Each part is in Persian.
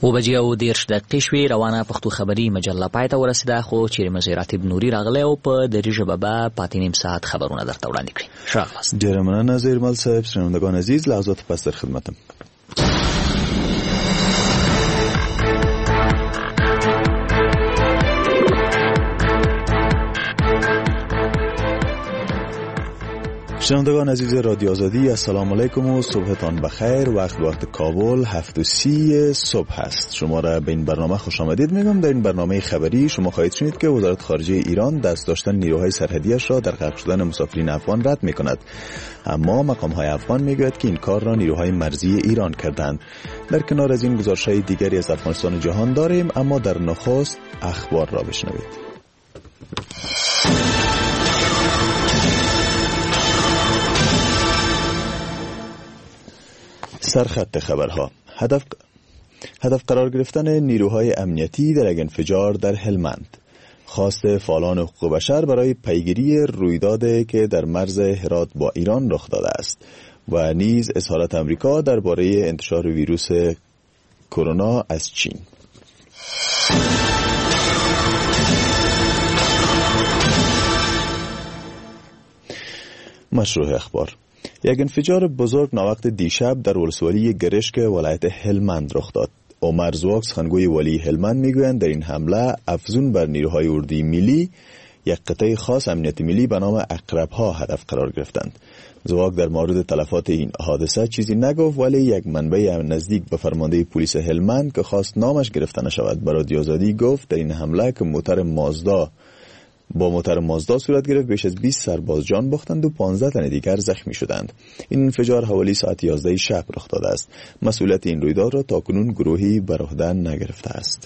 7:10 شوې. روانه پښتو خبري مجله پای ته ورسیده، خو چیرې مزیر راتب نوري راغلی او په دري ژبه به پاتې نیم ساعت خبرونه درته وړاندې کړي. ښه راغلاست. ډېره مننه زیرمل صاحب. شنوندگان عزیز، لحظات پس در خدمتم. شنوندگان عزیز رادیو آزادی، السلام علیکم و صبحتان بخیر. وقت کابل 7:30 صبح است. شما را به این برنامه خوش آمدید میگم. در این برنامه خبری شما خواهید شنید که وزارت خارجه ایران دست داشتن نیروهای سرحدیش را در غرق شدن مسافرین افغان رد میکند، اما مقام‌های افغان میگوید که این کار را نیروهای مرزی ایران کردند. در کنار از این گزارش‌های دیگری از افغانستان و جهان داریم، اما در نخست اخبار را بشنوید. سرخط خبرها. هدف قرار گرفتن نیروهای امنیتی در یک انفجار در هلمند. خواست فعالان حقوق بشر برای پیگیری رویدادی که در مرز هرات با ایران رخ داده است و نیز اظهارات آمریکا درباره انتشار ویروس کرونا از چین. مشروع اخبار. یک انفجار بزرگ ناوقت دیشب در ولسوالی گرشک ولایت هلمند رخ داد. عمر زواک سخنگوی ولی هلمند میگویند در این حمله افزون بر نیروهای اردوی ملی یک قطعه خاص امنیت ملی به نام عقرب‌ها هدف قرار گرفتند. زواک در مورد تلفات این حادثه چیزی نگفت، ولی یک منبع نزدیک به فرمانده پلیس هلمند که خواست نامش گرفته نشود به رادیو آزادی گفت در این حمله که موتور مازدا صورت گرفت، بیش از 20 سرباز جان باختند و 15 تن دیگر زخمی شدند. این انفجار حوالی ساعت 11 شب رخ داده است. مسئولیت این رویداد را تاکنون گروهی بر عهده نگرفته است.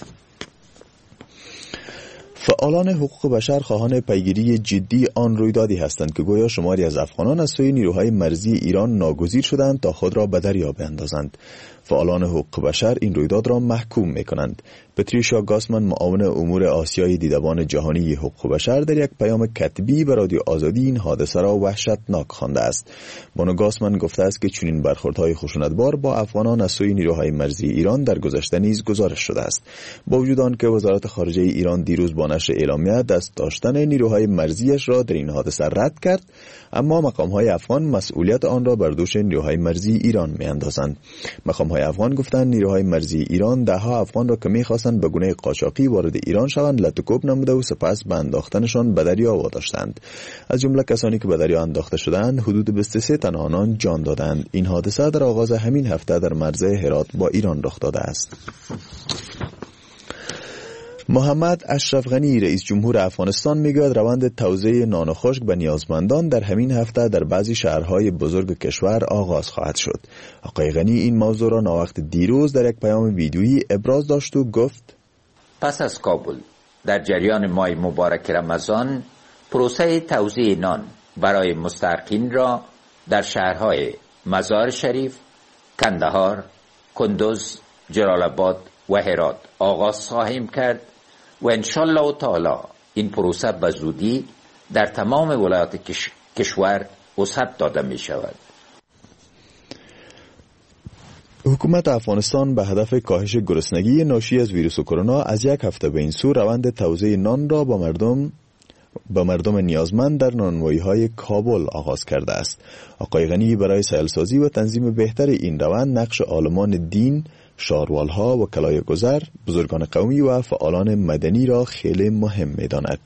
فعالان حقوق بشر خواهان پیگیری جدی آن رویدادی هستند که گویا شماری از افغانان از سوی نیروهای مرزی ایران ناگزیر شدند تا خود را به دریا بیندازند. فعالان حقوق بشر این رویداد را محکوم می‌کنند. پتریشا گاسمن، معاون امور آسیای دیدبان جهانی حقوق بشر، در یک پیام کتبی به رادیو آزادی این حادثه را وحشتناک خوانده است. بانو گاسمن گفته است که چنین برخوردهای خشونتبار با افغانان از سوی نیروهای مرزی ایران در گذشته نیز گزارش شده است. با وجود آنکه وزارت خارجه ایران دیروز با نشر اعلامیه دست داشتن نیروهای مرزیش را در این حادثه رد کرد، اما مقام‌های افغان مسئولیت آن را بر دوش نیروهای مرزی ایران می‌اندازند. مقام‌های افغان گفتند نیروهای مرزی ایران ده‌ها افغان را که می‌خواستند به گونه قاچاقی وارد ایران شوند لطوکوب نموده و سپس به انداختنشان به دریا واداشتند. از جمله کسانی که به دریا انداخته شدند حدود 23 تن آنان جان دادند. این حادثه در آغاز همین هفته در مرز هرات با ایران رخ داده است. محمد اشرف غنی رئیس جمهور افغانستان میگوید روند توزیع نان و خشک به نیازمندان در همین هفته در بعضی شهرهای بزرگ کشور آغاز خواهد شد. آقای غنی این موضوع را ناوقت دیروز در یک پیام ویدیویی ابراز داشت و گفت: پس از کابل در جریان ماه مبارک رمضان پروسه توزیع نان برای مستحقین را در شهرهای مزار شریف، کندهار، کندوز، جلال آباد و هرات آغاز خواهیم کرد و انشالله تعالی این پروسه به زودی در تمام ولایات کشور وسعت داده می شود. حکومت افغانستان به هدف کاهش گرسنگی ناشی از ویروس کرونا از یک هفته به این سو روند توزیع نان را با مردم نیازمند در نانوایی‌های کابل آغاز کرده است. آقای غنی برای سهل‌سازی و تنظیم بهتر این روند نقش عالمان دین، شاروالها و کلای گذر، بزرگان قومی و فعالان مدنی را خیلی مهم می‌داند.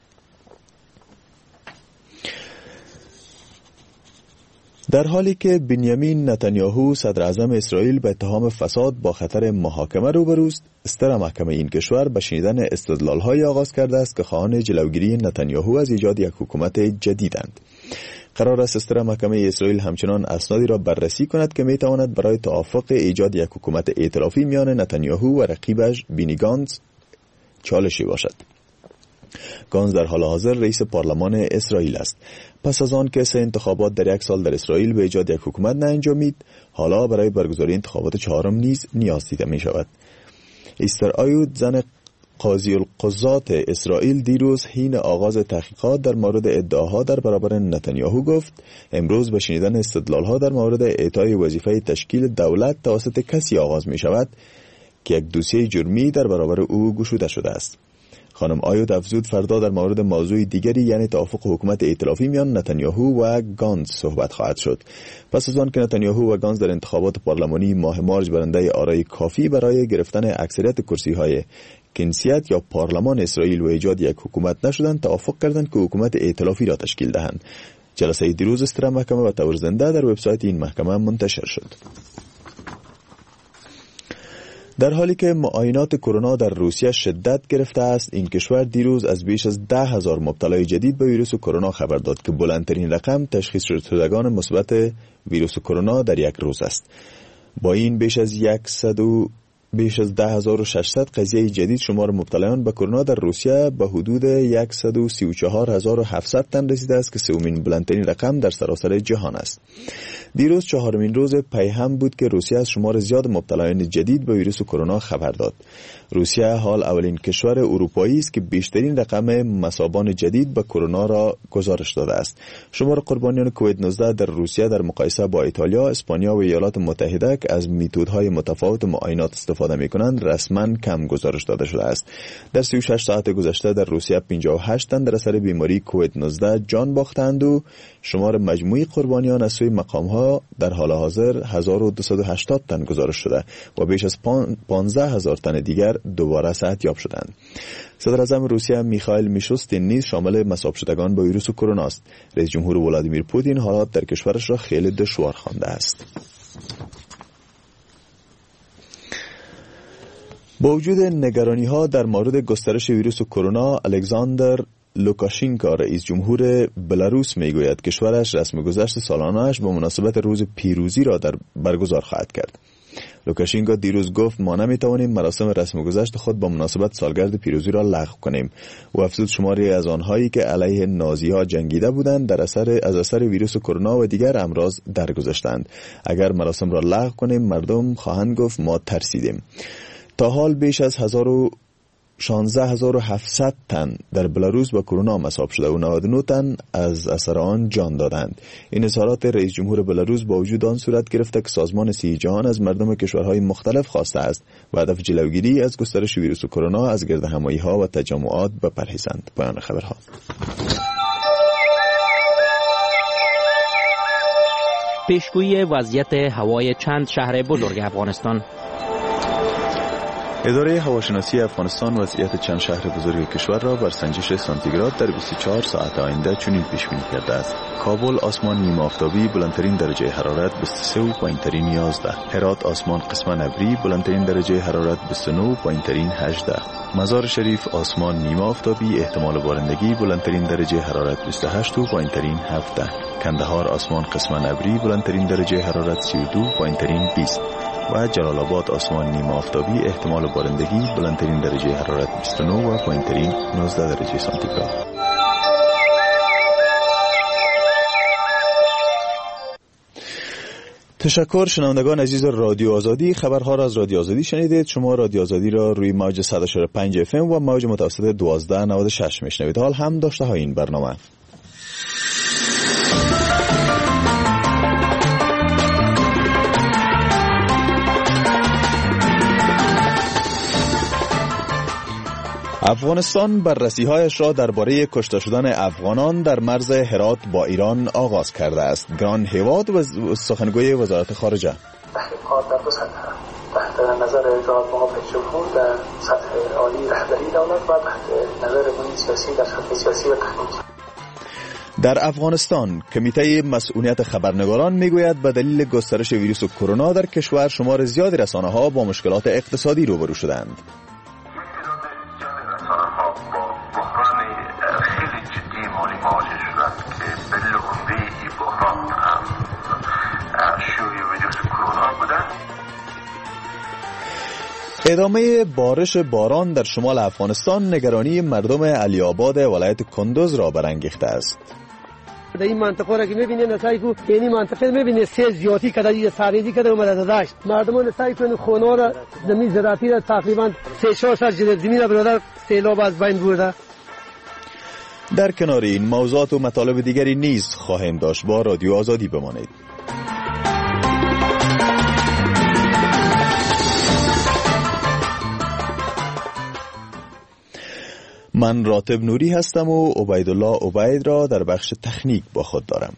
در حالی که بنیامین نتانیاهو صدر اعظم اسرائیل به اتهام فساد با خطر محاکمه روبروست، استر محکمه این کشور به شنیدن استدلال‌های آغاز کرده است که خواهان جلوگیری نتانیاهو از ایجاد یک حکومت جدیدند. قرار است استر محکمه اسرائیل همچنان اسنادی را بررسی کند که میتواند برای توافق ایجاد یک حکومت ائتلافی میان نتانیاهو و رقیبش بینی گانتز چالشی باشد. گانتز در حال حاضر رئیس پارلمان اسرائیل است. پس از آن که 3 انتخابات در یک سال در اسرائیل به ایجاد یک حکومت نانجامید، حالا برای برگزاری انتخابات 4 نیز نیاز دیده می شود. استر آیود، زن قاضی القضات اسرائیل، دیروز حین آغاز تحقیقات در مورد ادعاها در برابر نتانیاهو گفت امروز به شنیدن استدلالها در مورد اعطای وظیفه تشکیل دولت توسط کسی آغاز می شود که یک دوسیه جرمی در برابر او گشوده شده است. خانم آیود افزود فردا در مورد موضوع دیگری یعنی توافق حکومت ائتلافی میان نتانیاهو و گانز صحبت خواهد شد. پس از آن که نتانیاهو و گانز در انتخابات پارلمانی ماه مارچ برنده آرای کافی برای گرفتن اکثریت کرسی‌های کنسیت یا پارلمان اسرائیل و ایجاد یک حکومت نشدند، توافق کردند که حکومت ائتلافی را تشکیل دهند. جلسه دیروز استرا محکمه و طور زنده در وبسایت این محکمه منتشر شد. در حالی که معاینات کرونا در روسیه شدت گرفته است، این کشور دیروز از بیش از 10,000 مبتلای جدید به ویروس کرونا خبر داد که بلندترین رقم تشخیص شدگان مثبت ویروس کرونا در یک روز است. با این بیش از 10,600 قضیه جدید شمار مبتلایان به کرونا در روسیه به حدود 134,700 تن رسیده است که سومین بلندترین رقم در سراسر جهان است. دیروز چهارمین روز پی هم بود که روسیه از شمار زیاد مبتلایان جدید به ویروس کرونا خبر داد. روسیه حال اولین کشور اروپایی است که بیشترین رقم مصابان جدید به کرونا را گزارش داده است. شمار قربانیان کووید 19 در روسیه در مقایسه با ایتالیا، اسپانیا و ایالات متحده که از میتودهای متفاوت معاینات استفاده می‌کنند رسما کم گزارش داده شده است. در 36 ساعت گذشته در روسیه 58 تن در اثر بیماری کووید 19 جان باختند و شمار مجموعی قربانیان از سوی مقام‌ها در حال حاضر 1280 تن گزارش شده و بیش از 15,000 تن دیگر دوباره صحتیاب شدند. صدر اعظم روسیه میخائیل میشوستین نیز شامل مصاب شدگان با ویروس کرونا است. رئیس جمهور ولادیمیر پوتین حالات در کشورش را خیلی دشوار خوانده است. با وجود نگرانی‌ها در مورد گسترش ویروس کرونا، الکساندر لوکاشینکا رئیس جمهور بلاروس میگوید کشورش رسم گذشت سالانه‌اش با مناسبت روز پیروزی را برگزار خواهد کرد. لوکاشینکا دیروز گفت ما نمیتوانیم مراسم رسم گذشت خود با مناسبت سالگرد پیروزی را لغو کنیم. و افزود شماری از آنهایی که علیه نازی‌ها جنگیده بودند از اثر ویروس کرونا و دیگر امراض درگذشتند. اگر مراسم را لغو کنیم مردم خواهند گفت ما ترسیدیم. تا حال بیش از 16,700 تن در بلاروس با کرونا مصاب شده و 99 تن از اثر آن جان دادند. این اظهارات رئیس جمهور بلاروس با وجود آن صورت گرفته که سازمان صحت جهان از مردم کشورهای مختلف خواسته است و هدف جلوگیری از گسترش ویروس کرونا از گردهمایی‌ها و تجمعات بپرهیزند. پایان خبرها. پیشگویی وضعیت هوای چند شهر بزرگ افغانستان. اداره هواشناسی افغانستان وضعیت چند شهر بزرگ کشور را بر سنجش سانتیگراد در 24 ساعت آینده چنین پیش بینی کرده است: کابل آسمان نیمه آفتابی، بلندترین درجه حرارت 23 و پایینترین 11. هرات آسمان قسماً ابری، بلندترین درجه حرارت 29 و پایینترین 18. مزار شریف آسمان نیمه آفتابی، احتمال بارندگی، بلندترین درجه حرارت 28 و پایینترین 17. کندهار آسمان قسماً ابری، بلندترین درجه حرارت 32 و پایینترین 20. و جلال آباد آسمان نیمه آفتابی، احتمال بارندگی، بلندترین درجه حرارت 29 و پایینترین 19 درجه سانتیگراد. تشکر شنوندگان عزیز رادیو آزادی. خبرها را از رادیو آزادی شنیدید. شما رادیو آزادی را روی موج 104.5 FM و موج متوسط 1296 میشنوید. حال هم داشته های این برنامه. افغانستان بررسی‌هایش را درباره کشته شدن افغانان در مرز هرات با ایران آغاز کرده است. گران هیواد و سخنگوی وزارت خارجه: تحقیقات در دو سطح تحت نظر جناب معاون جمهور در سطح عالی رهبری دولت و تحت نظر محیط سیاسی در سطح سیاسی و تکنیکی. در افغانستان کمیته مسئولیت خبرنگاران میگوید به دلیل گسترش ویروس کرونا در کشور شمار زیادی رسانه‌ها با مشکلات اقتصادی روبرو شدند. ادامه بارش باران در شمال افغانستان نگرانی مردم علی آباد ولایت کندوز را برانگیخته است. در این منطقه را که می‌بینید نسایی که یعنی منطقه می‌بینید سیل زیادی کده دیگه ساریدی کده اومده داشت مردمان نسایی که خونه را زمین زراعتی را تقریبا 3-4 سال زمین را برادر سیلاب از بین برده. در کنار این موضوعات و مطالب دیگری نیز خواهیم داشت. با رادیو آزادی بمانید. من راتب نوری هستم و عبیدالله عبید را در بخش تکنیک با خود دارم.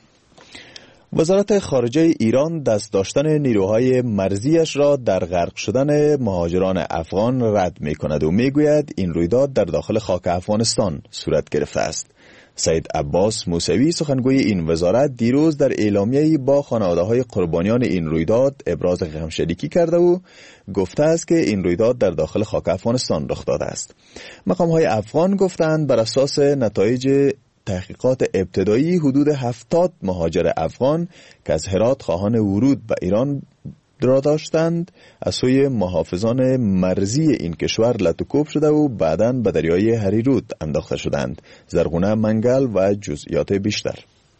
وزارت خارجه ایران دست داشتن نیروهای مرزیش را در غرق شدن مهاجران افغان رد می کند و می گوید این رویداد در داخل خاک افغانستان صورت گرفته است. سید عباس موسوی سخنگوی این وزارت دیروز در اعلامیه‌ای با خانواده‌های قربانیان این رویداد ابراز غمشریکی کرده و گفته است که این رویداد در داخل خاک افغانستان رخ داده است. مقام‌های افغان گفتند بر اساس نتایج تحقیقات ابتدایی حدود 70 مهاجر افغان که از هرات خواهان ورود به ایران را داشتند از سوی محافظان مرزی این کشور لطوکوب شده و بعداً به دریای هریرود انداخته شدند. زرغونه منگل و جزئیات بیشتر.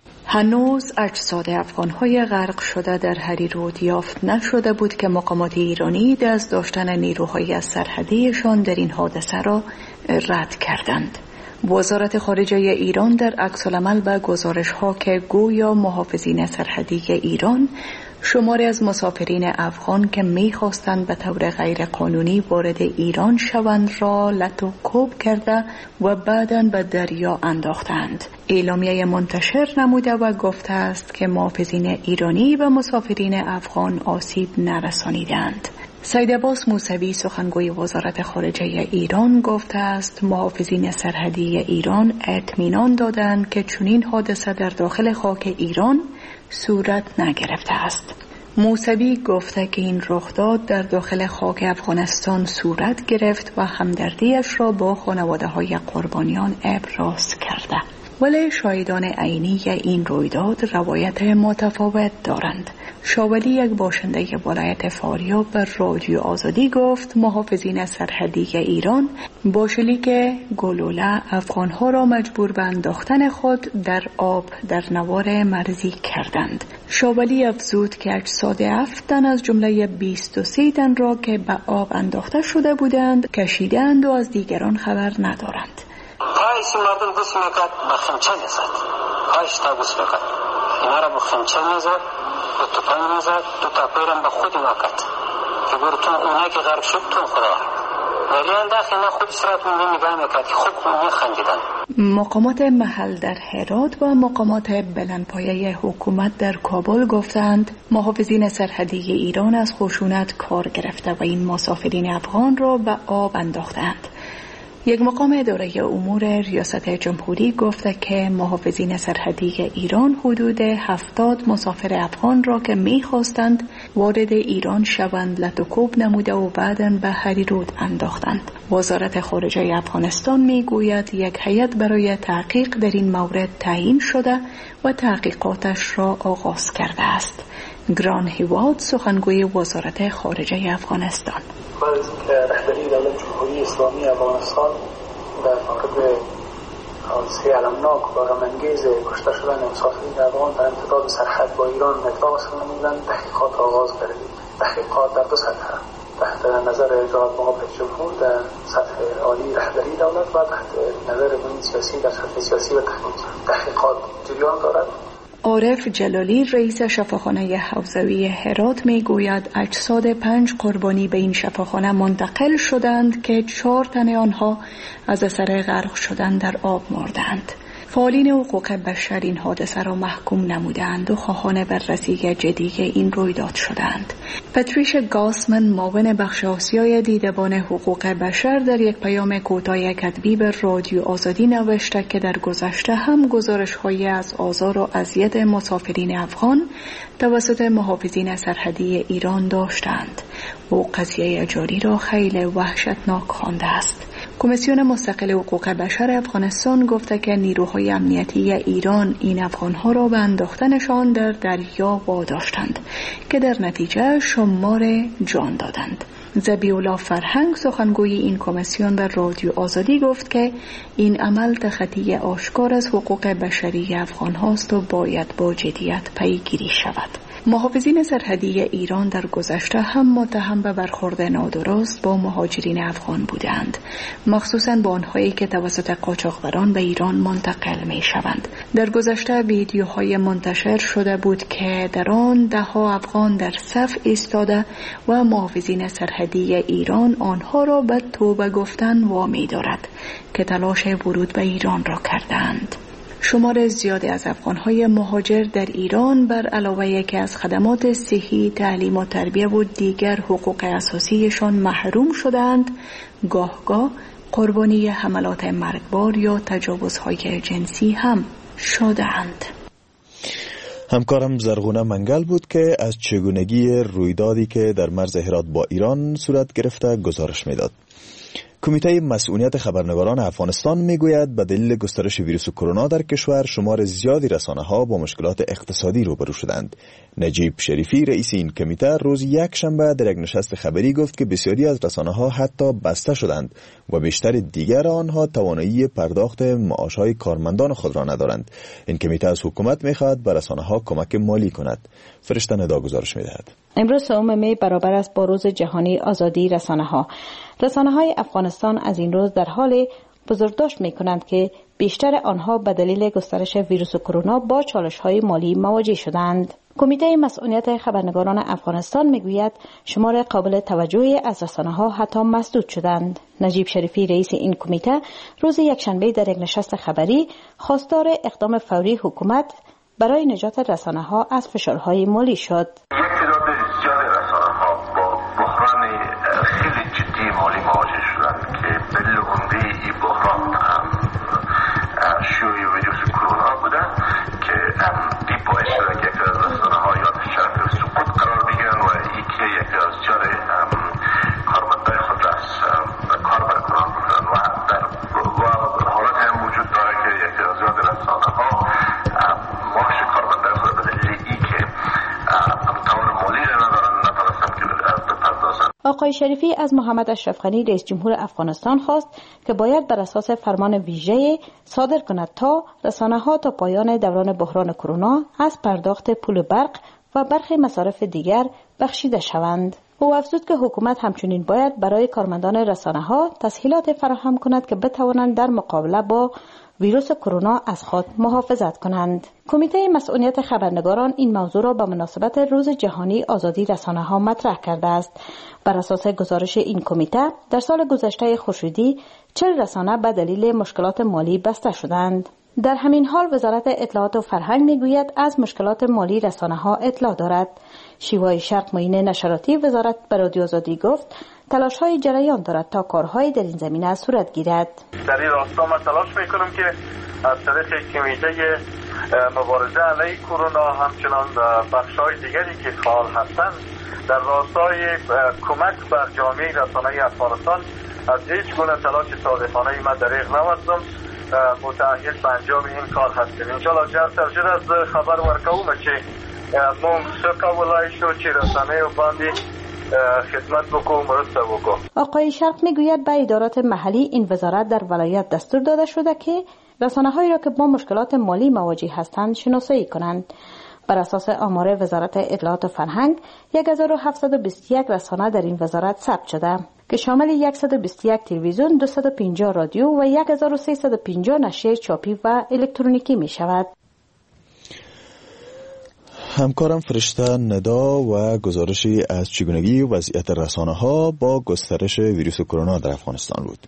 هنوز اجساد افغان‌های غرق شده در هریرود یافت نشده بود که مقامات ایرانی دست داشتن نیروهای از سرحدیشان در این حادثه را رد کردند. وزارت خارجه ایران در عکس‌العمل به گزارش‌ها که گویا محافظین سرحدی ایران شماری از مسافرین افغان که می‌خواستند به طور غیر قانونی وارد ایران شوند را لطوکوب کرده و بعداً به دریا انداختند. اعلامیه منتشر نموده و گفته است که محافظین ایرانی به مسافرین افغان آسیب نرسانیدند. سید عباس موسوی سخنگوی وزارت خارجه ایران گفته است محافظین سرحدی ایران اطمینان دادند که چنین حادثه در داخل خاک ایران صورت نگرفته است. موسوی گفته که این رخداد در داخل خاک افغانستان صورت گرفت و همدردیش را با خانواده‌های قربانیان ابراز کرده. ولی شاهدان عینی این رویداد روایت متفاوت دارند. شاولی یک باشنده ولایت فاریاب به رادیو آزادی گفت محافظین سرحدی ایران با شلیک گلوله افغانها را مجبور به انداختن خود در آب در نوار مرزی کردند. شاولی افزود که اجساد 7 تن از جمله 23 تن را که به آب انداخته شده بودند کشیدند و از دیگران خبر ندارند. پایش مردم بوس میکرد با خمچه میزد. پایش تا بوس میکرد. اینا را با خمچه میزد، با توپن میزد، دو تا پیرم به خود میکرد. که براتون اونایی که غرق شد تون خدا. ولی انداخت اینا خود سراتون نگاه میکرد که خود میخندیدن. مقامات محل در هرات و مقامات بلندپایه حکومت در کابل گفتند محافظین سرحدی ایران از خشونت کار گرفته و این مسافرین افغان را به آب انداختند. یک مقام اداره امور ریاست جمهوری گفته که محافظین سرحدی ایران حدود 70 مسافر افغان را که می‌خواستند وارد ایران شوند لطوکوب نموده و بعداً به هریرود انداختند. وزارت خارجه افغانستان میگوید یک هیئت برای تحقیق در این مورد تعیین شده و تحقیقاتش را آغاز کرده است. گران هیواد سخنگوی وزارت خارجه افغانستان. بعد از اینکه رهبری دولت جمهوری اسلامی افغانستان در مورد حادثه المناک و غم‌انگیز کشته شدن مسافرین افغان در امتداد سرحد با ایران اطلاع حاصل نمودند، تحقیقات آغاز گردید. تحقیقات در دو سطح تحت نظر جناب معاون جمهور در سطح عالی رهبری دولت و تحت نظر بنیاد سیاسی در سطح سیاسی و تکنیکی. تحقیقات جریان دارد. عارف جلالی رئیس شفاخانه حوزوی هرات میگوید اجساد 5 قربانی به این شفاخانه منتقل شدند که 4 تن آنها از اثر غرق شدن در آب مردند. فعالین حقوق بشر این حادثه را محکوم نمودند و خواهان بررسی جدی این رویداد شدند. پاتریش گاسمن معاون بخش آسیای دیدبان حقوق بشر در یک پیام کوتاه کتبی به رادیو آزادی نوشته که در گذشته هم گزارش‌هایی از آزار و اذیت مسافرین افغان توسط محافظین سرحدی ایران داشتند. او قضیه جاری را خیلی وحشتناک خوانده است. کمیسیون مستقل حقوق بشر افغانستان گفته که نیروهای امنیتی ایران این افغانها را به انداختنشان در دریا واداشتند که در نتیجه شمار جان دادند. ذبیح‌الله فرهنگ سخنگوی این کمیسیون به رادیو آزادی گفت که این عمل تخطی آشکار از حقوق بشری افغان هاست و باید با جدیت پیگیری شود. محافظین سرحدی ایران در گذشته هم متهم به برخورد نادرست با مهاجرین افغان بودند، مخصوصاً با آنهایی که توسط قاچاقبران به ایران منتقل می شوند. در گذشته ویدیوهای منتشر شده بود که در آن ده‌ها افغان در صف ایستاده و محافظین سرحدی ایران آنها را به توبه گفتن وامی دارد که تلاش ورود به ایران را کردند. شمار زیادی از افغان‌های مهاجر در ایران بر علاوه که از خدمات صحی، تعلیم و تربیه و دیگر حقوق اساسیشان محروم شدند، گاه قربانی حملات مرگبار یا تجاوزهای جنسی هم شدند. همکارم زرغونه منگل بود که از چگونگی رویدادی که در مرز هرات با ایران صورت گرفته گزارش میداد. کمیته مسئولیت خبرنگاران افغانستان میگوید به دلیل گسترش ویروس کرونا در کشور شمار زیادی رسانه‌ها با مشکلات اقتصادی روبرو شدند. نجیب شریفی رئیس این کمیته روز یکشنبه در یک نشست خبری گفت که بسیاری از رسانه‌ها حتی بسته شدند و بیشتر دیگر آنها توانایی پرداخت معاش‌های کارمندان خود را ندارند. این کمیته از حکومت می‌خواهد به رسانه‌ها کمک مالی کند. فرشته ندا گزارش می‌دهد. امروز 3 می برابر است با روز جهانی آزادی رسانه‌ها. رسانه‌های افغانستان از این روز در حال بزرگداشت می‌کنند که بیشتر آنها به دلیل گسترش ویروس کرونا با چالش‌های مالی مواجه شدند. کمیته مسئولیت خبرنگاران افغانستان میگوید شمار قابل توجهی از رسانه‌ها حتی مسدود شدند. نجیب شریفی رئیس این کمیته روز یکشنبه در یک نشست خبری خواستار اقدام فوری حکومت برای نجات رسانه‌ها از فشارهای مالی شد. مالی مواجه شدند که دلیل عمده این بحران شیوع ویروس کرونا بوده که این باعث شده که یکی از رسانه‌ها یا شرط سقوط قرار بگیرن و یکی از جار کارمندان خود را از کار برکنار بکنن و در حالت هم وجود داره که یکی از زیاد رسانه‌ها معاش کارمندان خود به دلیل این که توان مالی را ندارن نتوانستند که بپردازند. آقای شریفی از محمد اشرف غنی رئیس جمهور افغانستان خواست که باید بر اساس فرمان ویژه صادر کند تا رسانه‌ها تا پایان دوران بحران کرونا از پرداخت پول برق و برخی مصارف دیگر بخشیده شوند. او افزود که حکومت همچنین باید برای کارمندان رسانه‌ها تسهیلات فراهم کند که بتوانند در مقابله با ویروس کرونا از خود محافظت کنند. کمیته مسئولیت خبرنگاران این موضوع را به مناسبت روز جهانی آزادی رسانه‌ها مطرح کرده است. بر اساس گزارش این کمیته در سال گذشته خورشیدی 40 رسانه به دلیل مشکلات مالی بسته شدند. در همین حال وزارت اطلاعات و فرهنگ میگوید از مشکلات مالی رسانه‌ها اطلاع دارد. شیوای شرق معین نشراتی وزارت به رادیو آزادی گفت تلاش‌های جریان دارد تا کارهای در این زمینه صورت گیرد. در این راستا ما تلاش میکنم که از طریق کمیته مبارزه علیه کرونا همچنان بخش‌های دیگری که فعال هستند در راستای کمک بر جامعه رسانه‌ای افغانستان از هیچ گونه تلاش صادقانه ما دریغ نوردم متأهل به انجام این کار هستیم. انشاءالله جهت ترجیح از خبر ورکوم که ما سکا ولای شو چی رسانه و باندی خدمت بکو مرسته بکو. آقای شرق میگوید به ادارات محلی این وزارت در ولایت دستور داده شده که رسانه‌هایی را که با مشکلات مالی مواجه هستند شناسایی کنند. بر اساس آمار وزارت اطلاعات و فرهنگ 1721 رسانه در این وزارت ثبت شده که شامل 121 تلویزیون، 250 رادیو و 1350 نشریه چاپی و الکترونیکی می شود. همکارم فرشته ندا و گزارشی از چگونگی وضعیت رسانه‌ها با گسترش ویروس کرونا در افغانستان بود.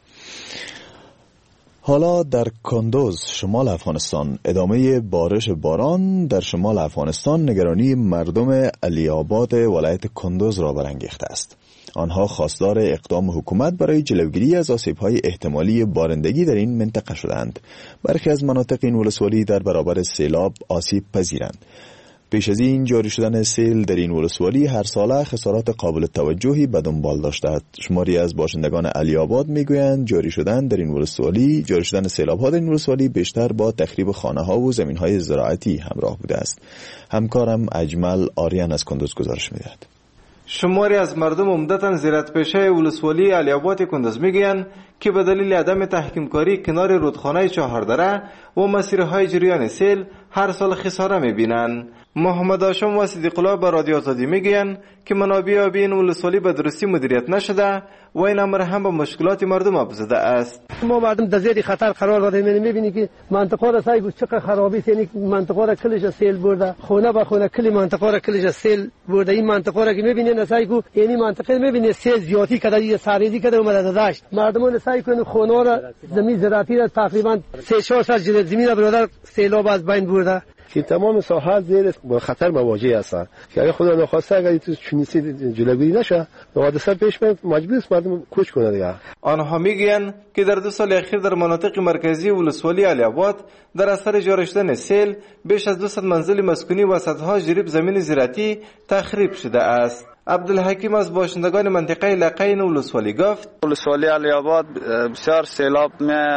حالا در کندوز شمال افغانستان ادامه بارش باران در شمال افغانستان نگرانی مردم علی آباد ولایت کندوز را برانگیخته است. آنها خواستار اقدام حکومت برای جلوگیری از آسیب‌های احتمالی بارندگی در این منطقه شدند. برخی از مناطق این ولسوالی در برابر سیلاب آسیب پذیرند. پیش از این جاری شدن سیل در این ولسوالی هر ساله خسارات قابل توجهی به دنبال داشته است. شماری از باشندگان علی آباد میگویند جاری شدن سیلاب‌ها در این ولسوالی بیشتر با تخریب خانه‌ها و زمین‌های زراعتی همراه بوده است. همکارم اجمل آریان از کندوز گزارش می‌دهد. شماری از مردم عمدتاً زراعت‌پیشه ولسوالی علی آباد کندوز میگویند که به دلیل عدم تحکیم کاری کنار رودخانه چهاردره و مسیرهای جریان سیل هر سال خساره میبینن. محمد هاشم و صدیق الله به رادیو آزادی میگن که منابع آبی این ولسوالی به درستی مدیریت نشده و این امر هم به مشکلات مردم افزوده است. ما مردم در زیر خطر قرار دادیم. میبینی که منطقه را سعی چقدر خرابی است، یعنی منطقه را کلش سیل برده، خونه به خونه کلی منطقه را کلش سیل برده. این منطقه را که میبینین سعی کو، یعنی منطقه میبینید سیل زیادی کده، ساریزی کده اومده داشت. مردمان سعی کنن خونه را، زمین زراعتی را تقریبا 3-4 سال زمین را برادر سیلاب از بین برده که تمام ساحات زیر خطر مواجه هستند که اگه خدا نخواسته اگر تو چنیسی جلوگیری نشه حادثه پیش میاد مجبور است مردم کوچ کنه دیگه. آنها میگویند که در 2 سال اخیر در مناطق مرکزی ولسوالی علی آباد در اثر جاری شدن سیل بیش از 200 منزل مسکونی و صدها جریب زمین زراعتی تخریب شده است. عبدالحکیم از باشندگان منطقه لقین ولسوالی گفت ولسوالی علی آباد بسیار سیلاب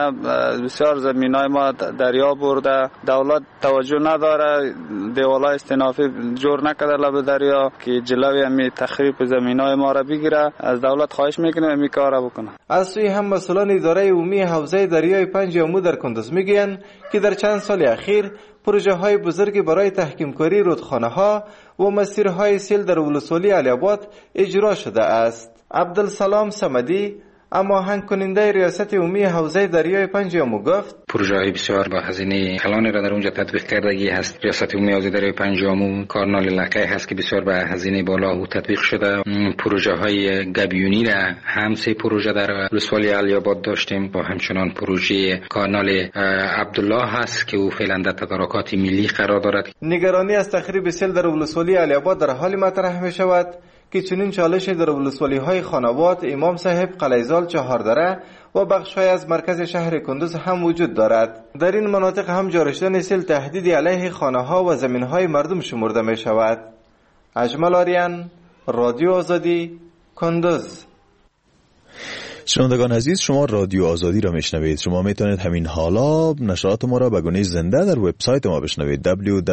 بسیار زمینای ما دریا برده، دولت توجه نداره، دیوالای استنافی جور نکرده لب دریا که جلوی امی تخریب زمینای ما را بگیره. از دولت خواهش میکنیم امی کار را بکنه. از سوی هم مسئولان اداره عمومی حوزه دریای 5 آمو در کندز میگویند که در چند سال اخیر پروژه های بزرگی برای تحکیم کاری رودخانه ها و مسیرهای سیل در ولسوالی علی آباد اجرا شده است. عبدالسلام صمدی اما هنگ کننده ریاست عمومی حوزه دریای 5 آمو گفت پروژه های بسیار با هزینه کلانی را در اونجا تطبیق کردگی هست. ریاست عمومی حوزه دریای 5 آمو کانال لقه هست که بسیار با هزینه بالا و تطبیق شده. پروژه های گبیونی را هم 3 پروژه در ولسوالی علی آباد داشتیم و همچنان پروژه کانال عبدالله هست که او فعلا در تدارکات ملی قرار دارد. نگرانی از تخریب سیل در ولسوالی علی آباد در حال مطرح می شود که چنین چالش در ولسوالی های خانوات، امام صاحب، قلیزال، چهاردره و بخش‌های از مرکز شهر کندوز هم وجود دارد. در این مناطق هم جاری شدن سیل تهدیدی علیه خانه‌ها و زمین‌های مردم شمرده می شود. اجمل آریان، رادیو آزادی، کندوز. شنوندگان عزیز، شما رادیو آزادی را میشنوید. شما میتونید همین حالا نشرات ما را به گونه زنده در وبسایت ما بشنوید.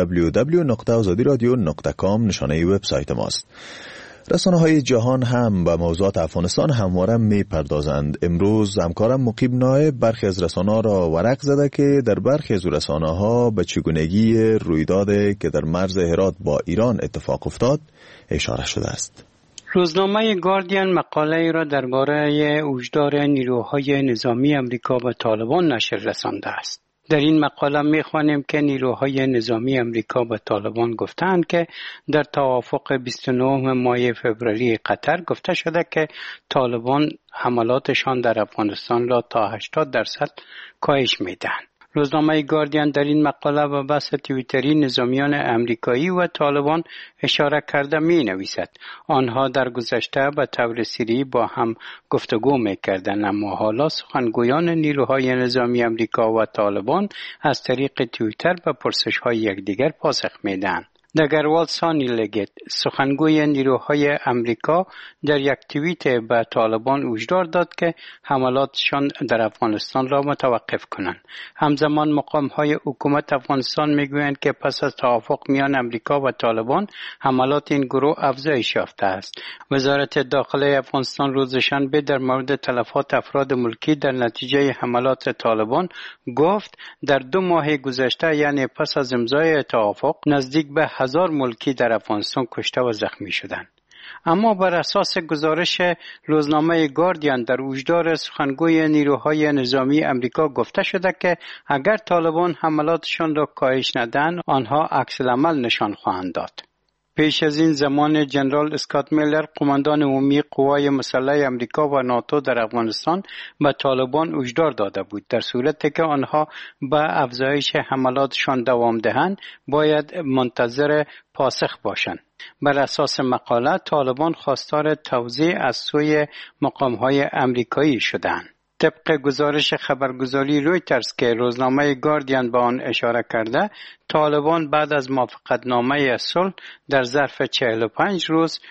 www.azadiradio.com نشانه وبسایت ماست. رسانه‌های جهان هم به موضوعات افغانستان همواره میپردازند. امروز همکارم مقیب نایب برخی از رسانه‌ها را ورق زده که در برخی از رسانه‌ها به چگونگی رویدادی که در مرز هرات با ایران اتفاق افتاد اشاره شده است. روزنامه گاردین مقاله را درباره هشدار نیروهای نظامی امریکا به طالبان نشر رسانده است. در این مقاله می‌خوانیم که نیروهای نظامی امریکا به طالبان گفتند که در توافق 29 ماه فوریه قطر گفته شده که طالبان حملاتشان در افغانستان را تا 80% کاهش می‌دهند. روزنامه گاردین در این مقاله به بحث توییتری نظامیان امریکایی و طالبان اشاره کرده می نویسد. آنها در گذشته به طور سری با هم گفتگو می کردند، اما حالا سخنگویان نیروهای نظامی امریکا و طالبان از طریق توییتر به پرسش های یکدیگر پاسخ می دهند. دگروال سانی لگت، سخنگوی نیروهای امریکا، در یک توییت به طالبان هشدار داد که حملاتشان در افغانستان را متوقف کنند. همزمان مقام‌های حکومت افغانستان میگویند که پس از توافق میان امریکا و طالبان حملات این گروه افزایش یافته است. وزارت داخله افغانستان روز شنبه در مورد تلفات افراد ملکی در نتیجه حملات طالبان گفت در 2 ماه گذشته، یعنی پس از امضای توافق، نزدیک به 1000 ملکی در افغانستان کشته و زخمی شدند. اما بر اساس گزارش روزنامه گاردین در هشدار سخنگوی نیروهای نظامی امریکا گفته شده که اگر طالبان حملاتشان را کاهش ندهند، آنها عکس العمل نشان خواهند داد. پیش از این زمان جنرال اسکات میلر، قماندان عمومی قوای مسلح امریکا و ناتو در افغانستان، به طالبان هشدار داده بود در صورتی که آنها به افزایش حملاتشان دوام دهند باید منتظر پاسخ باشند. بر اساس مقاله، طالبان خواستار توزیع از سوی مقام‌های امریکایی شدند. طبق گزارش خبرگزاری رویترز که روزنامه گاردین به آن اشاره کرده، طالبان بعد از موافقتنامه صلح در ظرف 45 روز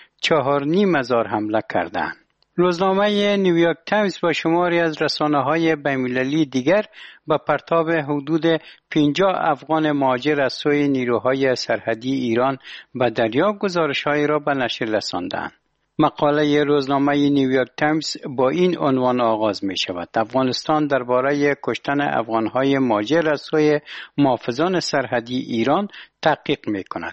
4,500 حمله کردند. روزنامه نیویورک تایمز با شماری از رسانه‌های بین‌المللی دیگر به پرتاب حدود 50 افغان مهاجر از سوی نیروهای سرحدی ایران به دریا گزارش‌هایی را به نشر رساندند. مقاله روزنامه نیویورک تایمز با این عنوان آغاز می شود: افغانستان درباره کشتن افغانهای مهاجر از سوی محافظان سرحدی ایران تحقیق می کند.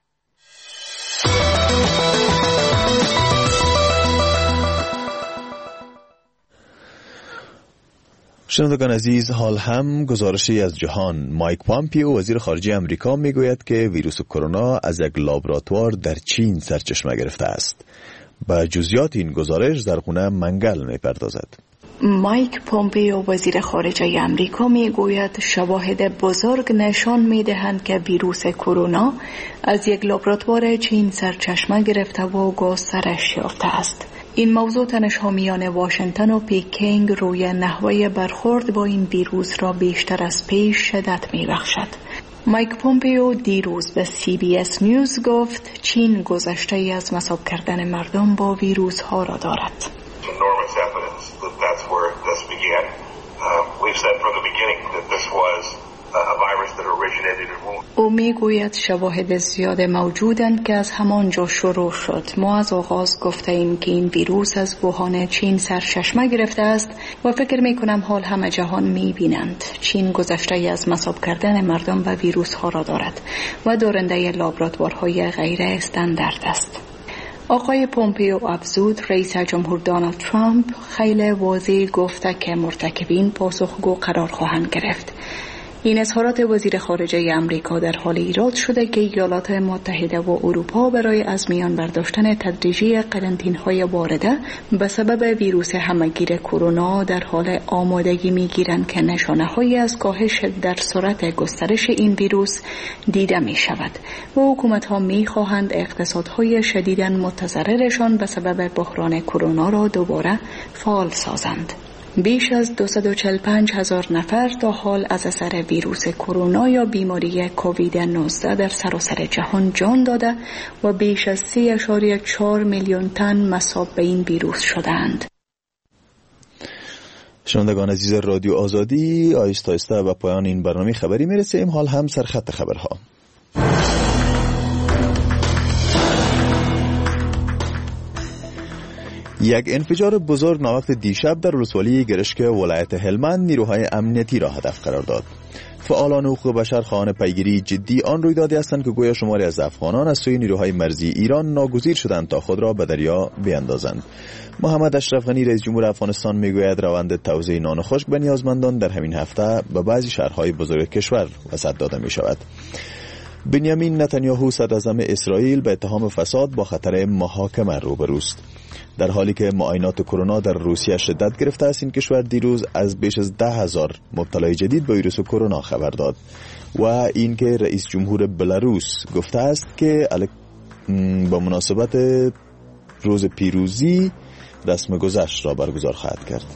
شنوندگان عزیز، حال هم گزارشی از جهان. مایک پامپیو وزیر خارجه امریکا میگوید که ویروس کرونا از یک لابراتوار در چین سرچشمه گرفته است. به جزئیات این گزارش زرخونه منگل میپردازد. مایک پومپیو وزیر خارجه امریکا میگوید شواهد بزرگ نشان میدهند که ویروس کرونا از یک لابراتوار چین سرچشمه گرفته و گسترش یافته است. این موضوع تنش حامیان واشنگتن و پیکینگ روی نحوه برخورد با این ویروس را بیشتر از پیش شدت می‌بخشد. مایک پومپیو دیروز به CBS نیوز گفت چین گذشته ای از مصاب کردن مردم با ویروس ها را دارد. او میگوید شواهد زیاد موجودند که از همانجا شروع شد. ما از آغاز گفته ایم که این ویروس از ووهان چین سرچشمه گرفته است و فکر میکنم حال همه جهان میبینند. چین گذشته ای از مصاب کردن مردم و ویروس ها را دارد و دارنده لابراتوارهای غیر استاندارد است. آقای پومپیو افزود رئیس جمهور دونالد ترامپ خیلی واضح گفته که مرتکبین پاسخگو قرار خواهند گرفت. این اظهارات وزیر خارجه امریکا در حال ایراد شده که ایالات متحده و اروپا برای از میان برداشتن تدریجی قرنطینه‌های وارده به سبب ویروس همه‌گیر کرونا در حال آمادگی می‌گیرند که نشانه‌هایی از کاهش در سرعت گسترش این ویروس دیده می‌شود و حکومت‌ها می‌خواهند اقتصادهای شدیداً متضررشان به سبب بحران کرونا را دوباره فعال سازند. بیش از 245,000 نفر تا حال از اثر ویروس کرونا یا بیماری کووید 19 در سراسر جهان جان داده و بیش از 3.4 میلیون تن مصاب به این ویروس شدند. شنوندگان عزیز رادیو آزادی، آهسته آهسته به پایان این برنامه خبری میرسیم. حال هم سرخط خبرها. یک انفجار بزرگ ناوقت دیشب در ولسوالی گرشک ولایت هلمند نیروهای امنیتی را هدف قرار داد. فعالان حقوق بشر خواهان پیگیری جدی آن رویدادی هستند که گویا شماری از افغانان از سوی نیروهای مرزی ایران ناگزیر شدند تا خود را به دریا بیاندازند. محمد اشرف غنی رئیس جمهور افغانستان میگوید روند توزیع نان خشک به نیازمندان در همین هفته به بعضی شهرهای بزرگ کشور وسعت داده می شود. بنیامین نتانیاهو صدراعظم اسرائیل به اتهام فساد با خطر محاکمه روبروست. در حالی که معاینات کرونا در روسیه شدت گرفته است، این کشور دیروز از بیش از 10,000 مبتلای جدید به ویروس کرونا خبر داد و اینکه رئیس جمهور بلاروس گفته است که با مناسبت روز پیروزی رسم گذشت را برگزار خواهد کرد.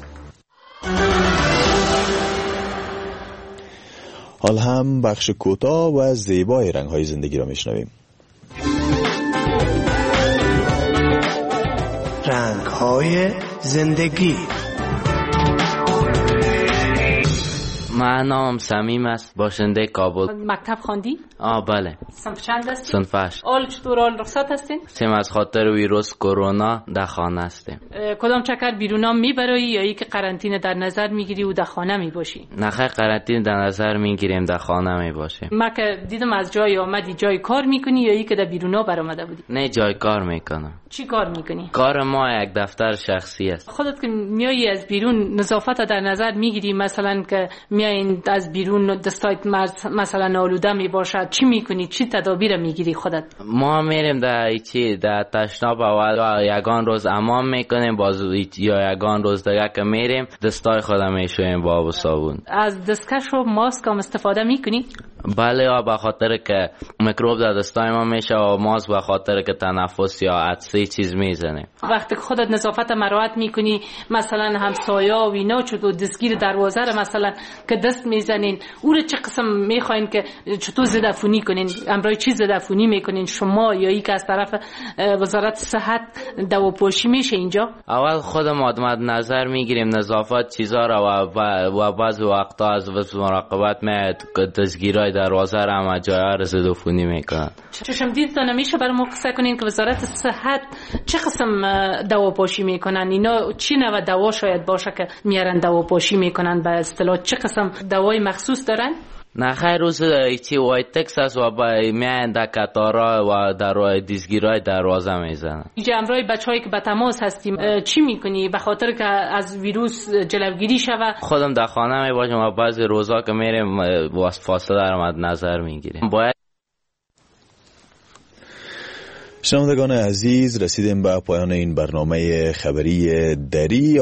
حال هم بخش کوتاه و زیبای رنگ‌های زندگی را میشنویم. رنگ‌های زندگی. من نامم صمیم است، باشنده کابل. مکتب خواندی؟ بله. صنف چند هستی؟ صنف 8. حال چطور؟ حال رخصت هستین؟ سیم از خاطر ویروس کرونا در خانه هستیم. کدام چکر بیرون میبری یا ای که قرنطینه در نظر میگیری و در خانه میباشی؟ نه خیر، قرنطینه در نظر میگیریم، در خانه میباشیم. ما که دیدم از جای آمدی جای کار میکنی یا ای که در بیرونا برآمده بودی؟ نه، جای کار میکنم. چی کار میکنی؟ کار ما یک دفتر شخصی است. خودت که میای از بیرون نظافت در نظر میگیری؟ مثلا که میایین از بیرون دستایت مثلا آلوده میباشد، چی میکنی؟ چی تدابیر میگیری خودت؟ ما میریم در تشناب اول یگان روز حمام میکنیم، باز یا یگان روز دیگه که میریم دستای خودم میشویم با آب و صابون. از دستکش و ماسک هم استفاده میکنی؟ بله، به خاطر که میکروب در دستای ما میشه و ماسک به خاطر که تنفس یا عطسه چیز میزنه. وقتی که خودت نظافت مراعات میکنی، مثلا همسایه و اینا چطور دستگیر دروازه رو مثلا که دست میزنین، او رو چه قسم میخواین که چطور ضدعفونی کنین؟ امرای چی ضدعفونی میکنین شما یا ای که از طرف وزارت صحت دواپوشی میشه اینجا؟ اول خودم مد نظر میگیریم نظافت چیزا رو و بعض وقتا از مراقبت دستگیرای جای دروازه را هم جای را ضد عفونی میکنن. چشم دیدتان میشه برای ما قصه کنین که وزارت صحت چه قسم دوا پاشی میکنن؟ اینا چی نوع دوا شاید باشه که میارن دوا پاشی میکنن؟ به اصطلاح چه قسم دوای مخصوص دارن؟ نه خیر روز چی وایت تکس است و میان در کتارا و در دیزگیرای دروازه میزنن. اینجا امروی بچه‌هایی که به تماس هستیم چی میکنی به خاطر که از ویروس جلوگیری شود؟ خودم در خانه میباشم و بعضی روزا که میریم فاصله در مد نظر میگیریم. باید شنوندگان عزیز رسیدیم به پایان این برنامه خبری دری.